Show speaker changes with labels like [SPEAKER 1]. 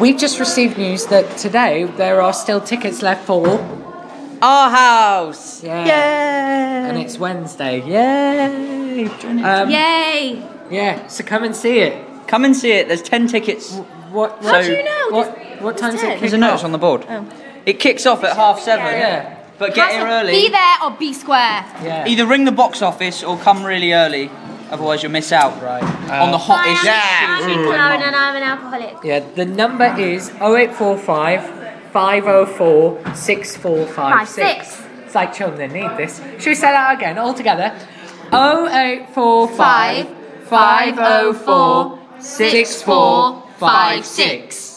[SPEAKER 1] We've just received news that today there are still tickets left for
[SPEAKER 2] our house.
[SPEAKER 1] Yeah.
[SPEAKER 2] Yay!
[SPEAKER 1] And it's Wednesday. Yay!
[SPEAKER 3] Yay!
[SPEAKER 1] Yeah, so come and see it.
[SPEAKER 2] Come and see it. There's 10 tickets.
[SPEAKER 3] How do you know?
[SPEAKER 1] What time is it?
[SPEAKER 2] There's a notice on the board.
[SPEAKER 3] Oh.
[SPEAKER 2] It kicks off at 7:30.
[SPEAKER 1] Yeah.
[SPEAKER 2] But get here early.
[SPEAKER 3] Be there or be square.
[SPEAKER 1] Yeah.
[SPEAKER 2] Either ring the box office or come really early. Otherwise you'll miss out.
[SPEAKER 1] Right.
[SPEAKER 2] On the hottest.
[SPEAKER 3] I'm Lauren and I'm an alcoholic.
[SPEAKER 1] Yeah, the number is 0845 504 6456. It's like children that need this. Should we say that again all together? 0845 504 6456.